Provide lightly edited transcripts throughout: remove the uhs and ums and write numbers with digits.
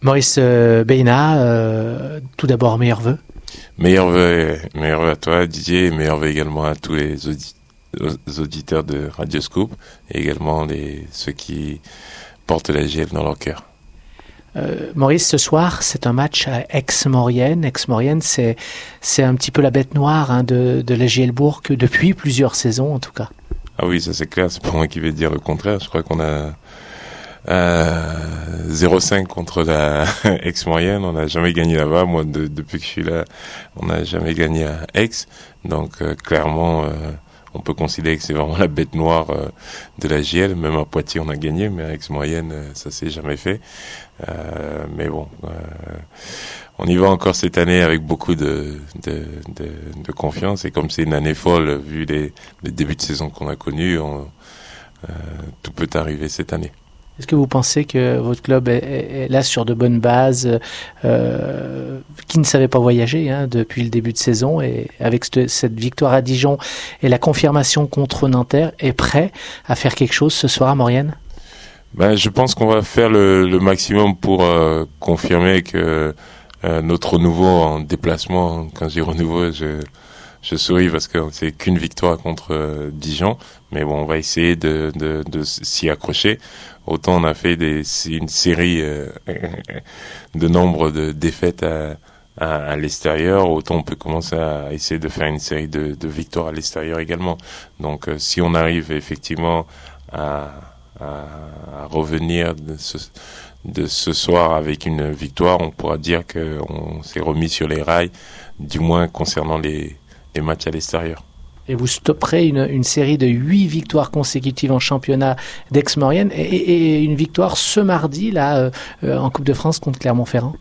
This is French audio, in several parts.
Maurice Béina, tout d'abord, meilleurs vœux. Meilleurs vœux à toi, Didier, et meilleurs vœux également à tous les auditeurs de Radio Scoop, et également ceux qui portent la GL dans leur cœur. Maurice, ce soir, c'est un match à Aix-Maurienne. Aix-Maurienne, c'est un petit peu la bête noire de la GL Bourg, depuis plusieurs saisons en tout cas. Ah oui, ça c'est clair, c'est pas moi qui vais dire le contraire. Je crois qu'on a 0-5 contre la Aix-Maurienne. On n'a jamais gagné là-bas. Moi, depuis que je suis là, on n'a jamais gagné à Aix. Donc clairement, on peut considérer que c'est vraiment la bête noire de la GL. Même à Poitiers, on a gagné, mais à Aix-Maurienne, ça s'est jamais fait. Mais bon, on y va encore cette année avec beaucoup de confiance. Et comme c'est une année folle, vu les débuts de saison qu'on a connus, tout peut arriver cette année. Est-ce que vous pensez que votre club est là sur de bonnes bases, qui ne savait pas voyager depuis le début de saison, et avec cette victoire à Dijon et la confirmation contre Nanterre, est prêt à faire quelque chose ce soir à Maurienne? Je pense qu'on va faire le maximum pour confirmer que notre renouveau en déplacement, quand je dis renouveau, je souris parce que c'est qu'une victoire contre Dijon, mais bon, on va essayer de s'y accrocher. Autant on a fait une série de nombre de défaites à l'extérieur, autant on peut commencer à essayer de faire une série de victoires à l'extérieur également. Donc si on arrive effectivement à revenir de ce soir avec une victoire, on pourra dire qu'on s'est remis sur les rails, du moins concernant les matchs à l'extérieur. Et vous stopperez une série de 8 victoires consécutives en championnat d'Aix-Maurienne et une victoire ce mardi là en Coupe de France contre Clermont-Ferrand.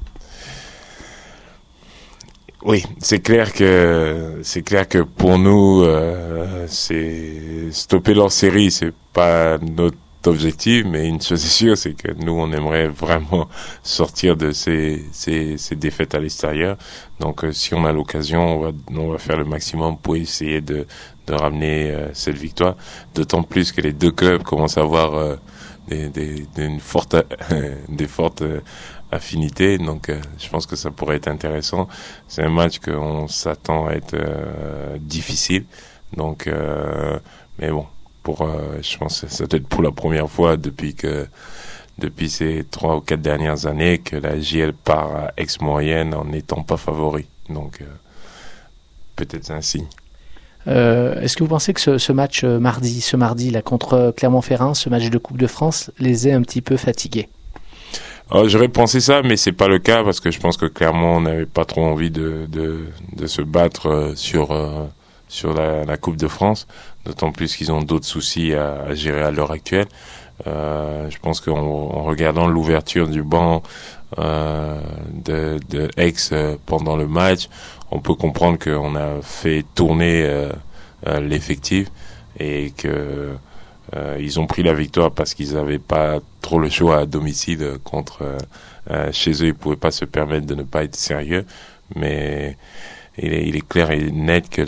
Oui, c'est clair que pour nous, c'est stopper leur série, c'est pas notre objectif, mais une chose est sûre, c'est que nous, on aimerait vraiment sortir de ces défaites à l'extérieur. Donc, si on a l'occasion, on va faire le maximum pour essayer de ramener cette victoire. D'autant plus que les deux clubs commencent à avoir des fortes affinités. Donc, je pense que ça pourrait être intéressant. C'est un match qu'on s'attend à être difficile. Donc, mais bon. Je pense que ça doit être pour la première fois depuis ces 3 ou 4 dernières années que la GL part à Aix-Maurienne en n'étant pas favori. Donc, peut-être c'est un signe. Est-ce que vous pensez que ce match ce mardi là, contre Clermont-Ferrand, ce match de Coupe de France, les ait un petit peu fatigués? J'aurais pensé ça, mais c'est pas le cas parce que je pense que Clermont n'avait pas trop envie de se battre sur la Coupe de France, d'autant plus qu'ils ont d'autres soucis à gérer à l'heure actuelle. Je pense qu'en regardant l'ouverture du banc de Aix pendant le match, on peut comprendre qu'on a fait tourner l'effectif et que ils ont pris la victoire parce qu'ils n'avaient pas trop le choix à domicile chez eux. Ils pouvaient pas se permettre de ne pas être sérieux, mais il est clair et net que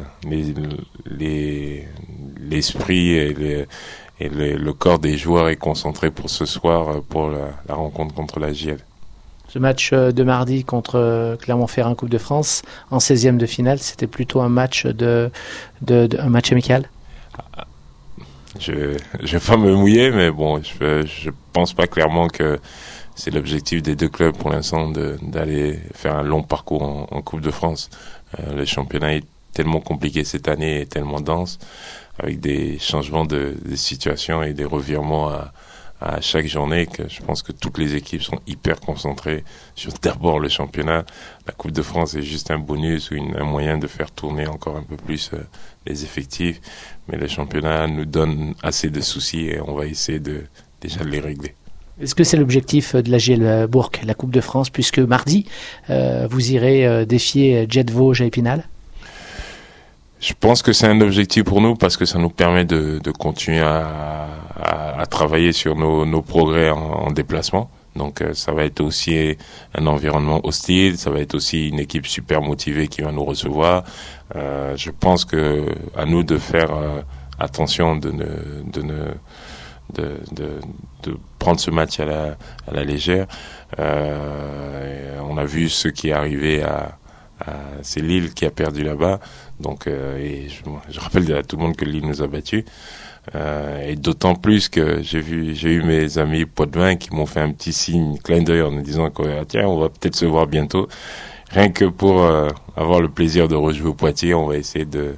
l'esprit et le corps des joueurs est concentré pour ce soir, pour la rencontre contre la GL. Ce match de mardi contre Clermont-Ferrand Coupe de France, en 16e de finale, c'était plutôt un match un match amical? Je vais pas me mouiller, mais bon, je pense pas clairement que c'est l'objectif des deux clubs pour l'instant d'aller faire un long parcours en Coupe de France. Le championnat est tellement compliqué cette année et tellement dense, avec des changements de situation et des revirements à chaque journée, que je pense que toutes les équipes sont hyper concentrées sur d'abord le championnat. La Coupe de France est juste un bonus ou un moyen de faire tourner encore un peu plus les effectifs, mais le championnat nous donne assez de soucis et on va essayer déjà de les régler. Est-ce que c'est l'objectif de la GL Bourg, la Coupe de France, puisque mardi, vous irez défier Jet Vosges à Épinal? Je pense que c'est un objectif pour nous parce que ça nous permet de continuer à travailler sur nos progrès en déplacement. Donc ça va être aussi un environnement hostile, ça va être aussi une équipe super motivée qui va nous recevoir. Je pense que à nous de faire attention de de prendre ce match à la légère. On a vu ce qui est arrivé c'est Lille qui a perdu là-bas. Donc, et je rappelle à tout le monde que Lille nous a battus. Et d'autant plus que j'ai eu mes amis Poitvin qui m'ont fait un petit signe, clin d'œil en me disant que tiens, on va peut-être se voir bientôt. Rien que pour avoir le plaisir de rejouer au Poitiers, on va essayer de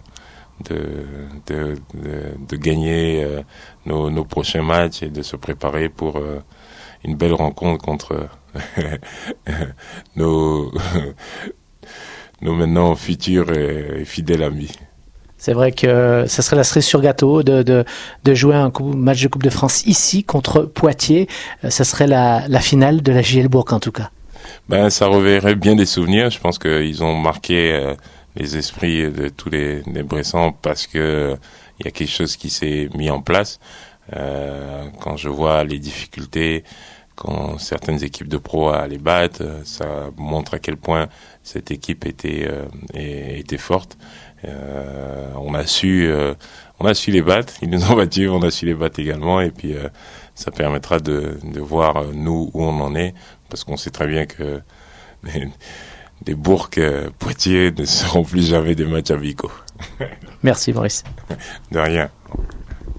gagner nos prochains matchs et de se préparer pour une belle rencontre contre nos maintenant futurs et fidèles amis. C'est vrai que ça serait la cerise sur gâteau de jouer un match de Coupe de France ici contre Poitiers. Ça serait la finale de la JL Bourg en tout cas. Ça reverrait bien des souvenirs. Je pense qu'ils ont marqué les esprits de tous les Bressans parce que il y a quelque chose qui s'est mis en place. Quand je vois les difficultés, quand certaines équipes de pro les battent, ça montre à quel point cette équipe était forte. On a su les battre. Ils nous ont battus, on a su les battre également. Et puis ça permettra de voir nous où on en est, parce qu'on sait très bien que des Bourg Poitiers ne seront plus jamais des matchs amicaux. Merci Maurice. De rien.